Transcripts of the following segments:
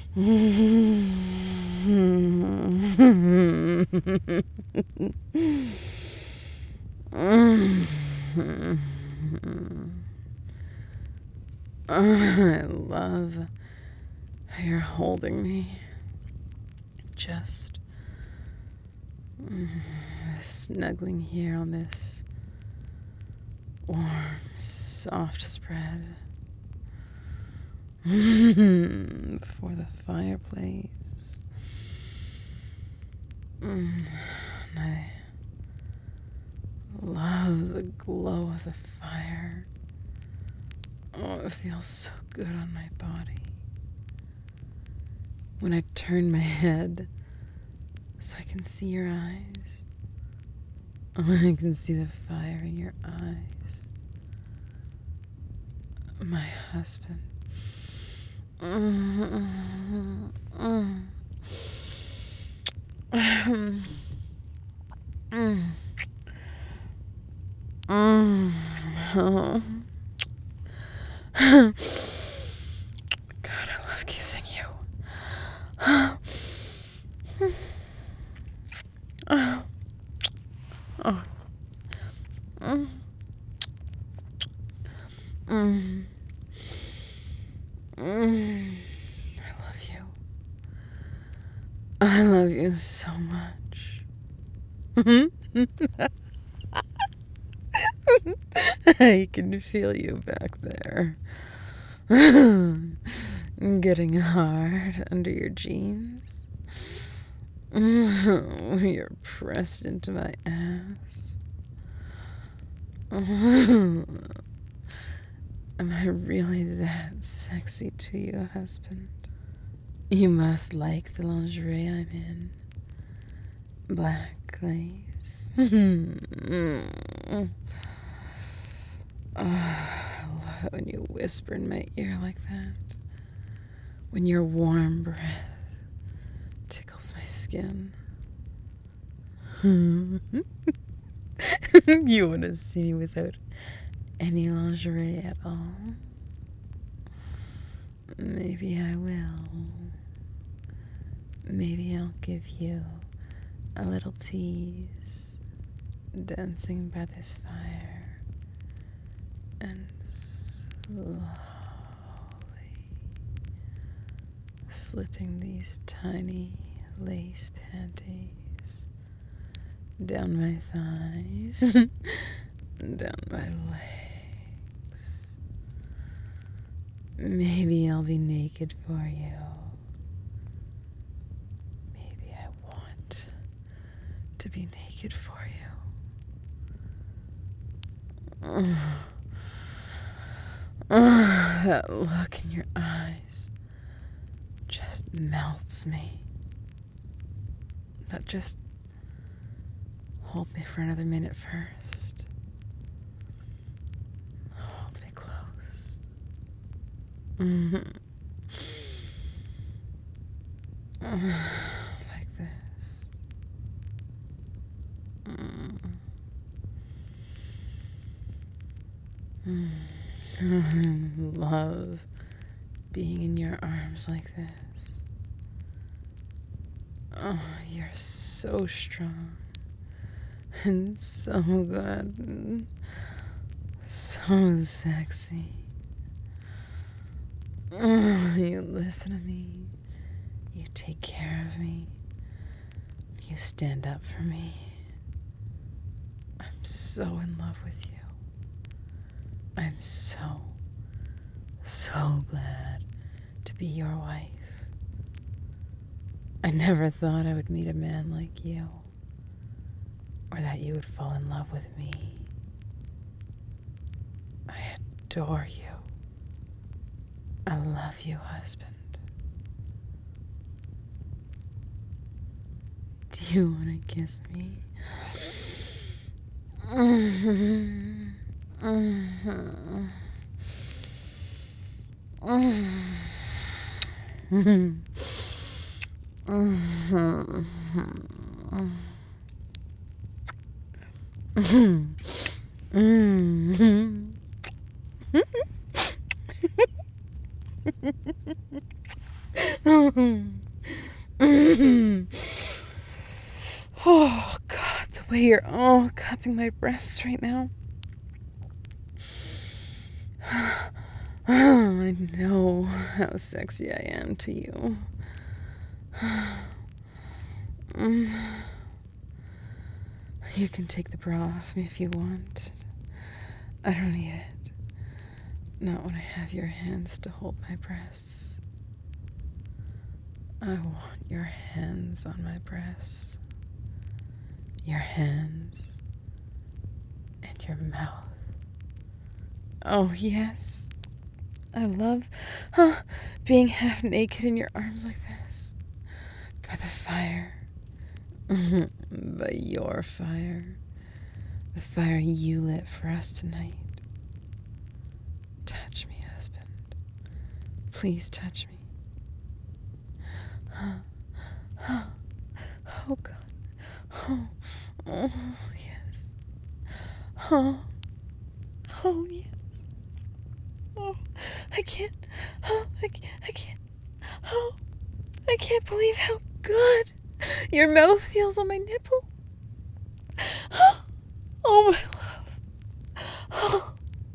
I love how you're holding me. Just snuggling here on this warm, soft spread before the fireplace. And I love the glow of the fire. Oh, it feels so good on my body. When I turn my head so I can see your eyes. Oh, I can see the fire in your eyes. My husband. Oh. God, I love kissing you. Oh. Oh. I love you. I love you so much. I can feel you back there. Getting hard under your jeans. You're pressed into my ass. Am I really that sexy to you, husband? You must like the lingerie I'm in. Black lace. Oh, I love it when you whisper in my ear like that. When your warm breath tickles my skin. You want to see me without any lingerie at all? Maybe I will. Maybe I'll give you a little tease, dancing by this fire, and slowly slipping these tiny lace panties down my thighs, down my legs. Maybe I'll be naked for you. Maybe I want to be naked for you. That look in your eyes just melts me. But just hold me for another minute first. Hold me close. Like this. I love being in your arms like this. Oh, you're so strong and so good and so sexy. Oh, you listen to me. You take care of me. You stand up for me. I'm so in love with you. I'm so glad to be your wife. I never thought I would meet a man like you, or that you would fall in love with me. I adore you. I love you, husband. Do you want to kiss me? Oh, God, the way you're all cupping my breasts right now. I know how sexy I am to you. You can take the bra off me if you want. I don't need it. Not when I have your hands to hold my breasts. I want your hands on my breasts. Your hands. And your mouth. Oh, yes. I love being half naked in your arms like this. By the fire. By your fire. The fire you lit for us tonight. Touch me, husband. Please touch me. Oh, God. Oh, yes. Oh, yes. Oh, I can't. I can't. Oh, I can't believe how good your mouth feels on my nipple. Oh, my love. Oh.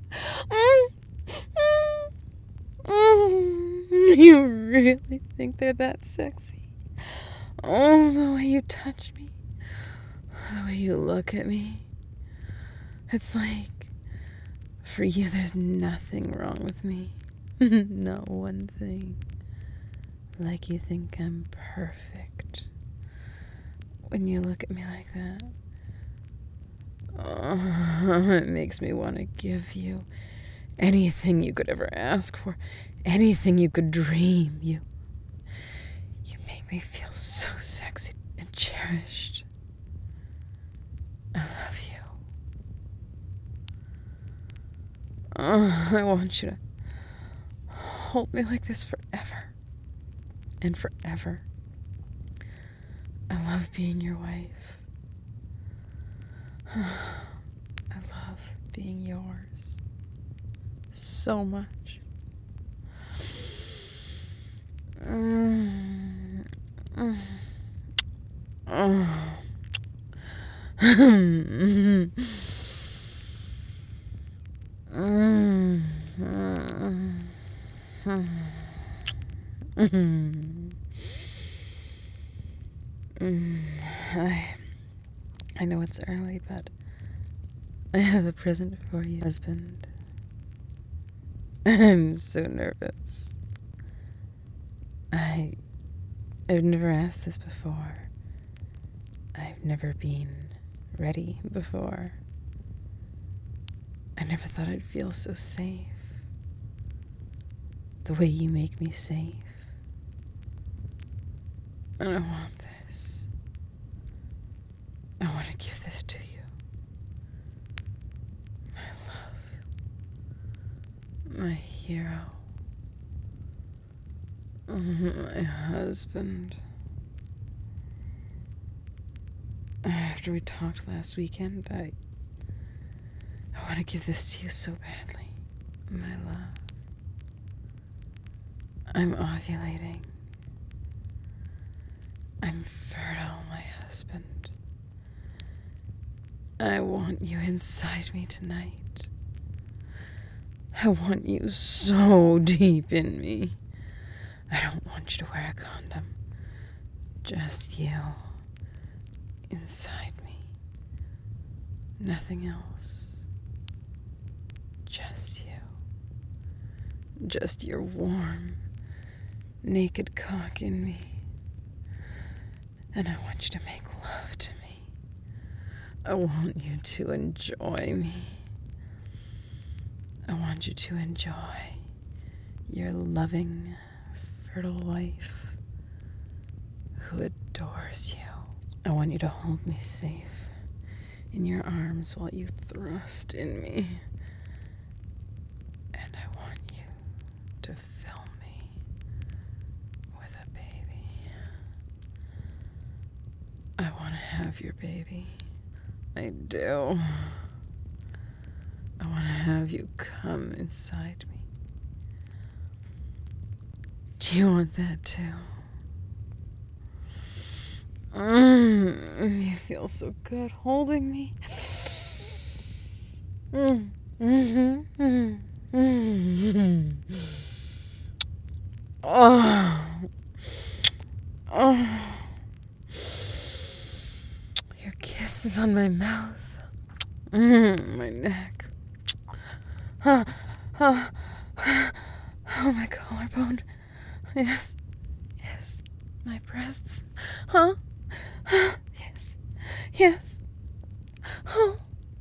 You really think they're that sexy? Oh, the way you touch me. The way you look at me. It's like, for you, there's nothing wrong with me. Not one thing. Like you think I'm perfect. When you look at me like that, oh, it makes me want to give you anything you could ever ask for, anything you could dream. You make me feel so sexy and cherished. I love you. Oh, I want you to hold me like this forever and forever. I love being your wife. I love being yours so much. I know it's early, but I have a present for you, husband. I'm so nervous. I've never asked this before. I've never been ready before. I never thought I'd feel so safe. The way you make me safe. And I want this. I want to give this to you. My love. My hero. My husband. After we talked last weekend, I want to give this to you so badly. My love. I'm ovulating. I'm fertile, my husband. I want you inside me tonight. I want you so deep in me. I don't want you to wear a condom. Just you inside me. Nothing else. Just you. Just your warm, naked cock in me. And I want you to make love to me. I want you to enjoy me. I want you to enjoy your loving, fertile wife who adores you. I want you to hold me safe in your arms while you thrust in me. And I want you to fill me with a baby. I want to have your baby. I do. I want to have you come inside me. Do you want that too? You feel so good holding me. Oh. Oh. Your kisses on my mouth. My neck. Oh, my collarbone. Yes. Yes. My breasts. Huh? Yes. Yes. Oh.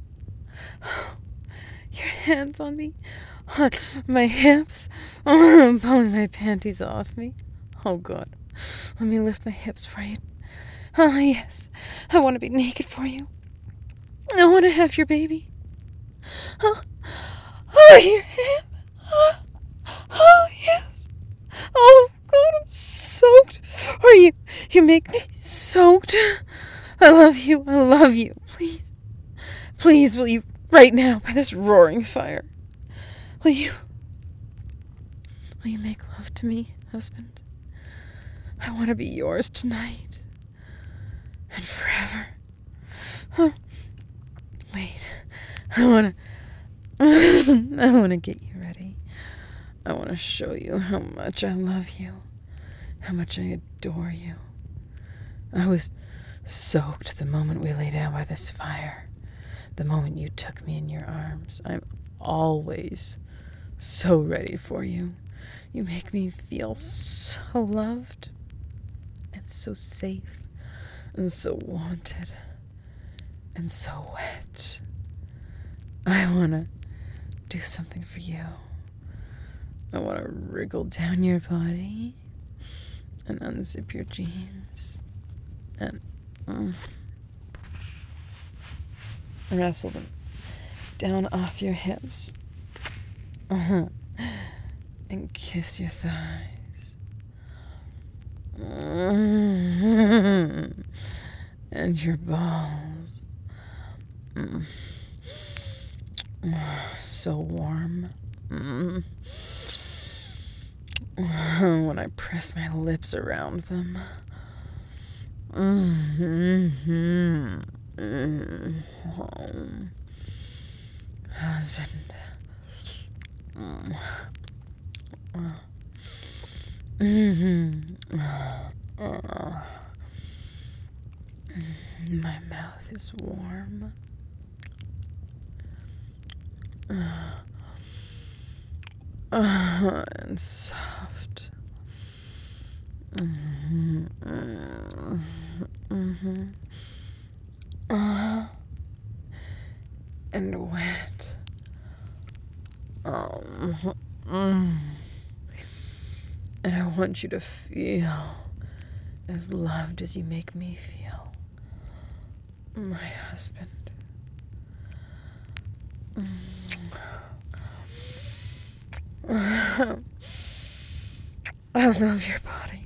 Your hands on me. On my hips. Pulling my panties off me. Oh, God. Let me lift my hips for you. Oh, yes. I want to be naked for you. I want to have your baby. Oh, your hand. Oh, yes. Oh, God, I'm soaked. Or you make me soaked. I love you. I love you. Please. Please, will you, right now, by this roaring fire, will you make love to me, husband? I want to be yours tonight. And forever. Oh, wait. I want to get you ready. I want to show you how much I love you. How much I adore you. I was soaked the moment we lay down by this fire. The moment you took me in your arms. I'm always so ready for you. You make me feel so loved and so safe and so wanted and so wet. I want to do something for you. I want to wriggle down your body and unzip your jeans and wrestle them down off your hips. And kiss your thighs. And your balls. So warm. When I press my lips around them. Husband. My mouth is warm. And soft. And wet. And I want you to feel as loved as you make me feel. My husband. I love your body.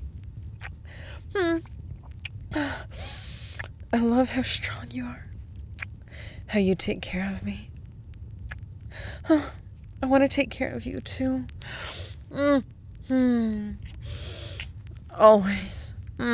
I love how strong you are. How you take care of me. I want to take care of you too. Always.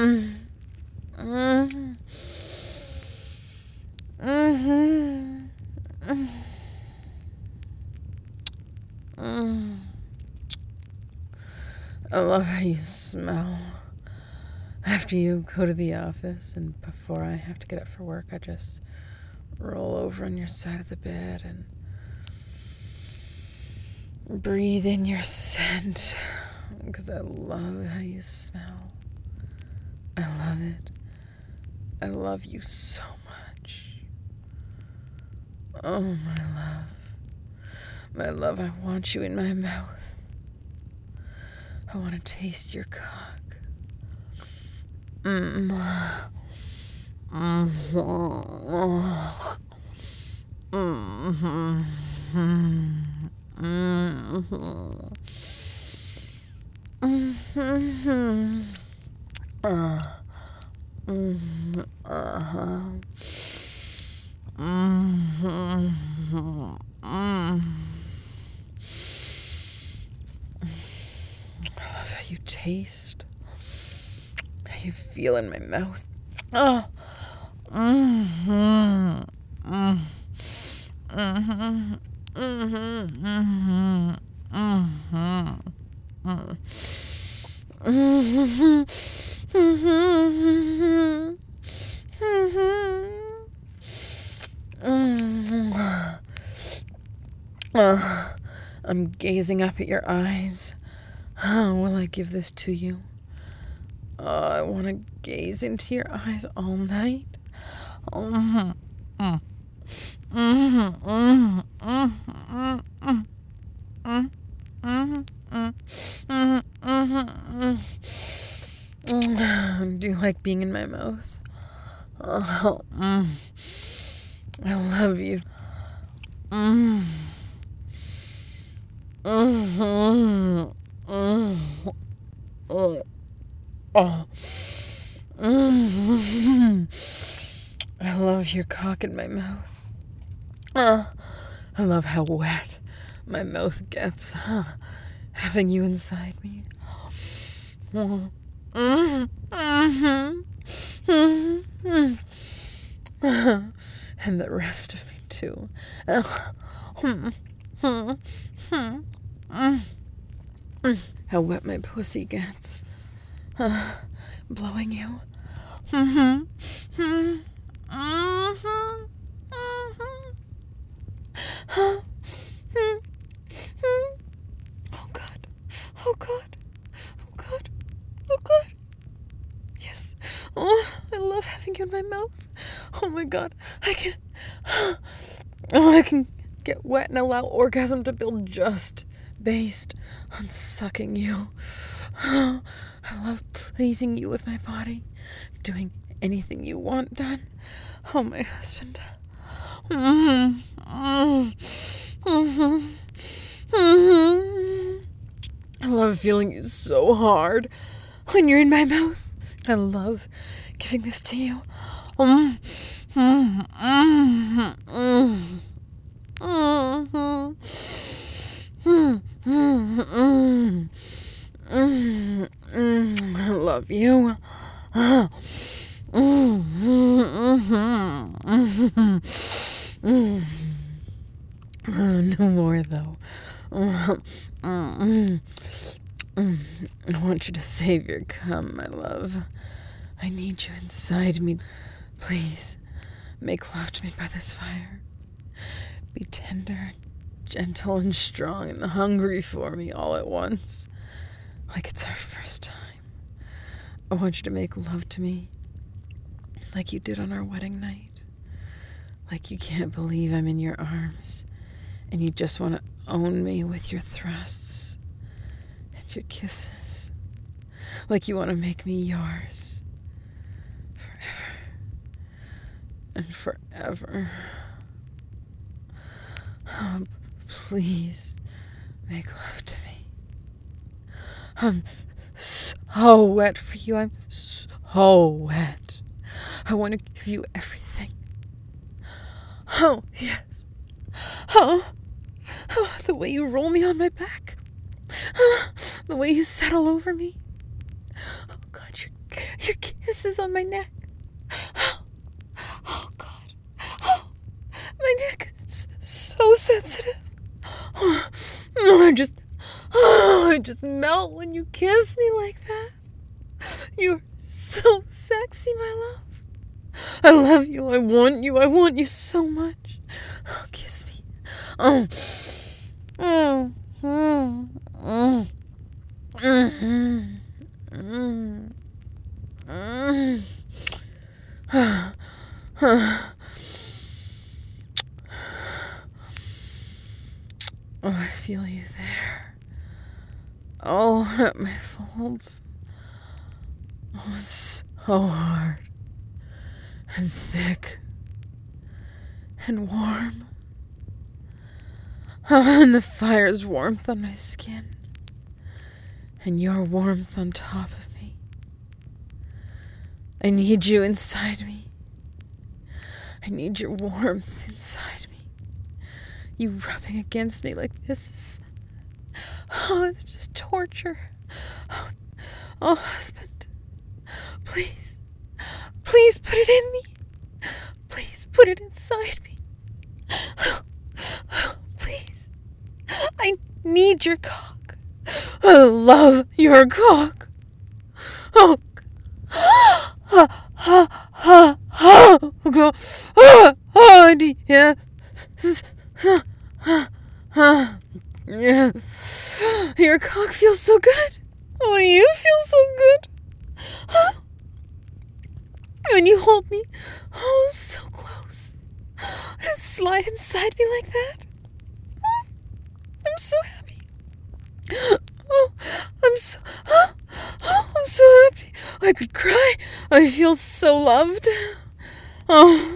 I love how you smell. After you go to the office and before I have to get up for work, I just roll over on your side of the bed and breathe in your scent because I love how you smell. I love it. I love you so much. Oh, my love. My love, I want you in my mouth. I want to taste your cock. you taste, how you feel in my mouth. Oh. Mm-hmm. Mm-hmm. Mm-hmm. Mm-hmm. Mm-hmm. Mm-hmm. I'm gazing up at your eyes. Will I give this to you? I want to gaze into your eyes all night. Do you like being in my mouth? Oh, I love you. I love your cock in my mouth. I love how wet my mouth gets, having you inside me. And the rest of me too. How wet my pussy gets, blowing you. Oh God, oh God, oh God, oh God. Yes. Oh, I love having you in my mouth. Oh my God, I can get wet and allow orgasm to build just based on sucking you. I love pleasing you with my body, doing anything you want done. Oh, my husband. I love feeling you so hard when you're in my mouth. I love giving this to you. I love you. No more, though. I want you to save your cum, my love. I need you inside me. Please, make love to me by this fire. Be tender, gentle, and strong, and hungry for me all at once, like it's our first time. I want you to make love to me like you did on our wedding night. Like you can't believe I'm in your arms, and you just want to own me with your thrusts and your kisses. Like you want to make me yours forever and forever. Oh, please make love to me. I'm so wet for you. I'm so wet. I want to give you everything. Oh, yes. Oh, the way you roll me on my back. The way you settle over me. Oh, God, your kisses on my neck. Oh, God. Oh, my neck is so sensitive. I just melt when you kiss me like that. You're so sexy, my love. I love you. I want you. I want you so much. Oh, kiss me. Oh. Oh, I feel you there. Oh, at my folds. Oh, so hard. And thick. And warm. Oh, and the fire's warmth on my skin. And your warmth on top of me. I need you inside me. I need your warmth inside me. You rubbing against me like this is... Oh, it's just torture. Oh, Oh, husband, please, please put it in me. Please put it inside me. Please, I need your cock. I love your cock. Oh, yes. Yes. Your cock feels so good. Oh, you feel so good. Huh? When you hold me, oh, so close, and slide inside me like that. I'm so happy. Oh, I'm so happy. I could cry. I feel so loved. Oh,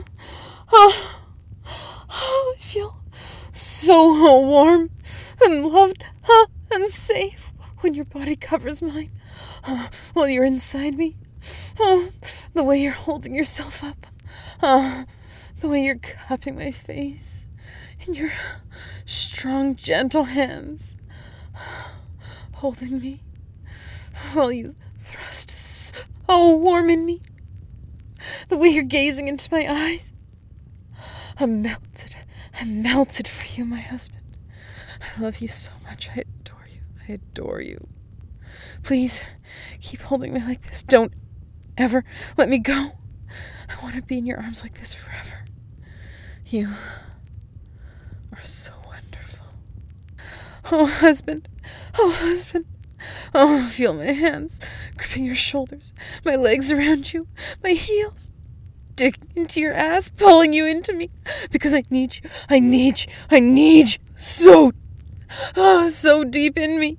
I feel so warm and loved, and safe when your body covers mine, while you're inside me. Oh, the way you're holding yourself up. The way you're cupping my face in your strong, gentle hands, holding me while you thrust so warm in me. The way you're gazing into my eyes. I'm melted for you, my husband. I love you so much. I adore you. Please, keep holding me like this. Don't ever let me go. I want to be in your arms like this forever. You are so wonderful. Oh, husband. Oh, husband. Oh, feel my hands gripping your shoulders, my legs around you, my heels digging into your ass, pulling you into me, because I need you. I need you so deep in me.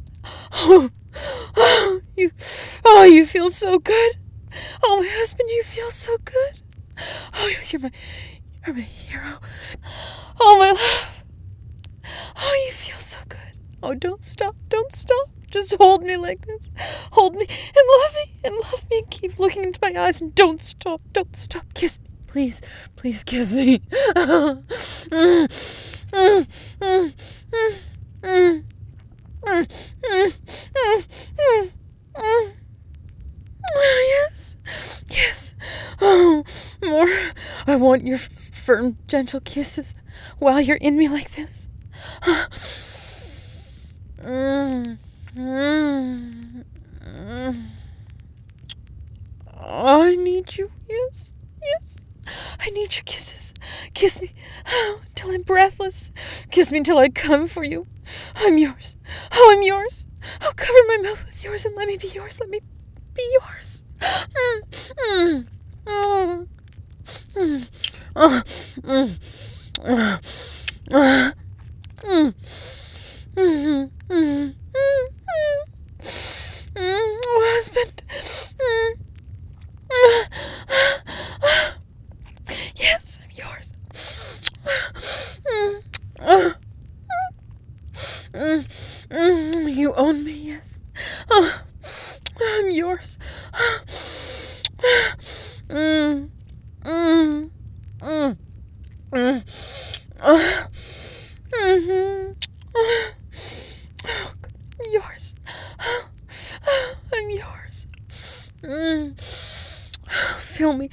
You feel so good. Oh, my husband, you feel so good. Oh, you're my hero. Oh, my love. Oh, you feel so good. Oh, don't stop. Just hold me like this. Hold me and love me and keep looking into my eyes and don't stop. Kiss me. Please kiss me. Yes. Oh, more. I want your firm, gentle kisses while you're in me like this. I need you. Yes. I need your kisses. Kiss me till I'm breathless. Kiss me till I come for you. I'm yours. Oh, I'm yours. Oh, cover my mouth with yours and let me be yours. Let me be yours. Oh, husband. Yes, I'm yours. You own me, yes. I'm yours. Yours. I'm yours. Fill me.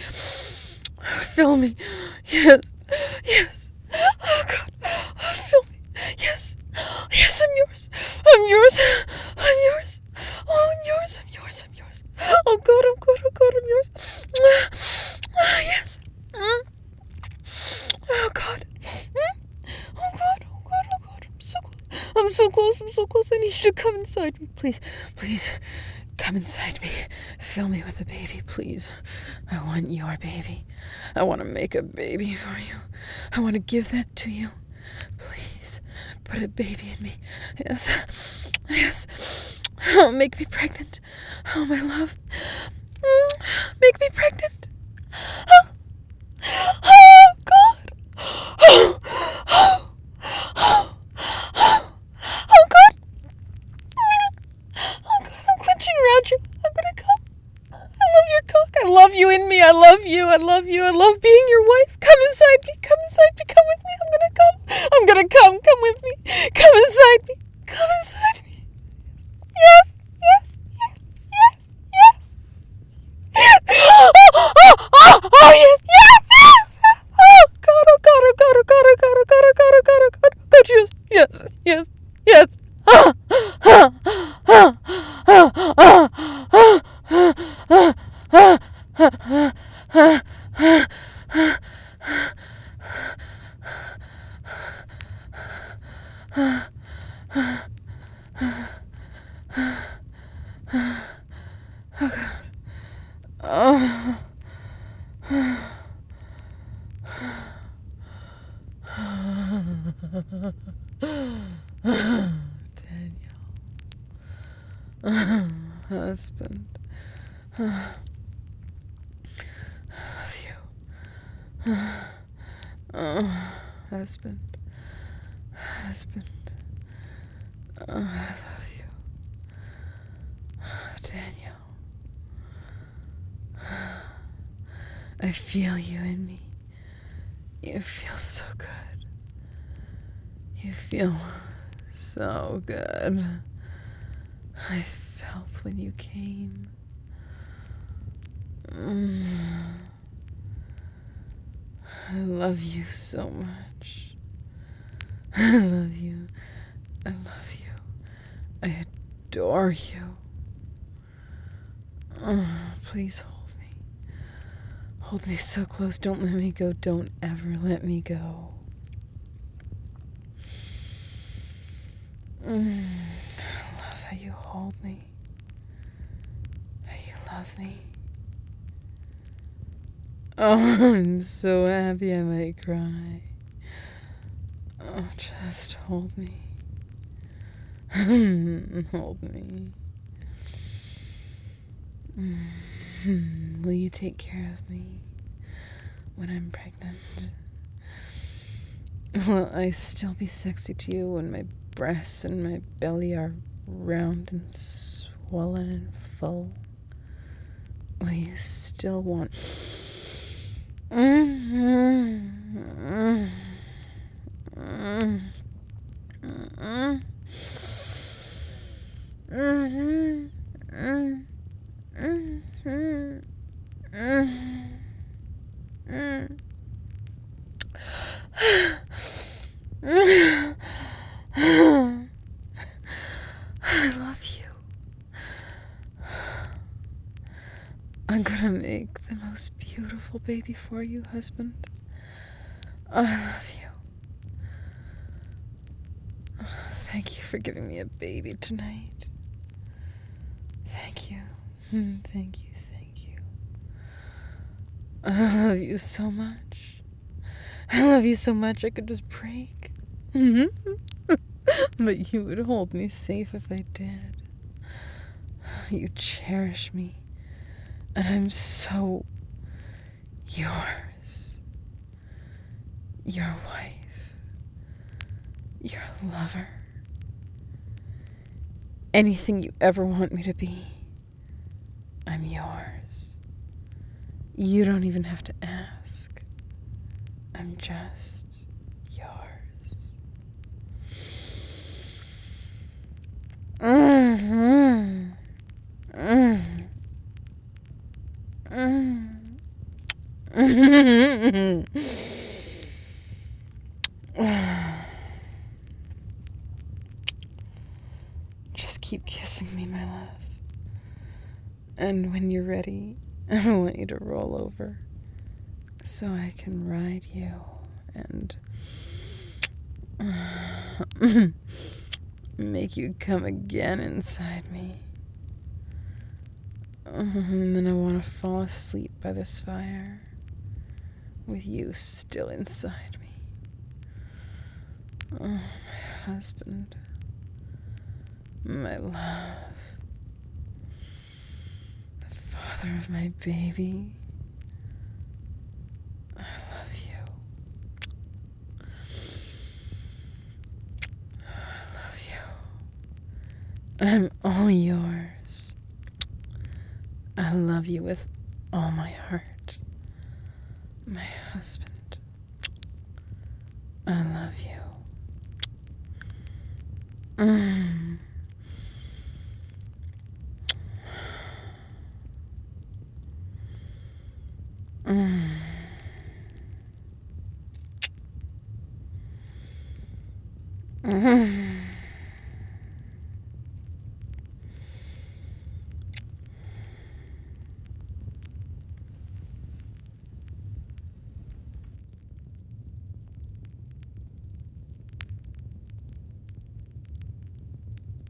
Yes. Oh, God. Fill me. Yes, I'm yours. I'm yours. Oh, I'm yours. Oh, God, I'm yours. Yes. Oh, God. Oh, God. I'm so close. I need you to come inside me. Please. Come inside me. Fill me with a baby, please. I want your baby. I want to make a baby for you. I want to give that to you. Please, put a baby in me. Yes. Oh, make me pregnant. Oh, my love. Make me pregnant. Oh, God. Oh, God. Oh, God, I'm clenching around you. I'm gonna come. I love your cock. I love you in me. I love you. I love being your wife. Come inside me. Come with me. I'm gonna come. Come with me. Come inside me. Yes. Oh yes, yes, yes. Oh God, oh God, oh God, oh God, oh God, oh God, oh God, oh God, oh God, oh God, yes, yes, yes, yes. Ah, ah, ah, ah, ah, ah, ah, ah, ah, ah, ah. Oh. Daniel. Husband. I love you. Oh, husband. Husband. Oh, I love you. Daniel. I feel you in me. You feel so good. You feel so good. I felt when you came. I love you so much. I love you. I love you. I adore you. Please hold me. Hold me so close. Don't let me go. Don't ever let me go. I love how you hold me. How you love me. Oh, I'm so happy I might cry. Oh, just hold me. Hold me. Will you take care of me when I'm pregnant? Will I still be sexy to you when my breasts and my belly are round and swollen and full? Will you still want... I love you. I'm gonna make the most beautiful baby for you, husband. I love you. Thank you for giving me a baby tonight. Thank you. Thank you, thank you. I love you so much. I love you so much I could just break. But you would hold me safe if I did. You cherish me. And I'm so yours. Your wife. Your lover. Anything you ever want me to be, I'm yours. You don't even have to ask. I'm just yours. Just keep kissing me, my love. And when you're ready, I want you to roll over so I can ride you and make you come again inside me. And then I want to fall asleep by this fire with you still inside me. Oh, my husband. My love. The father of my baby. I love you. I love you. I'm all yours. I love you with all my heart. My husband. I love you.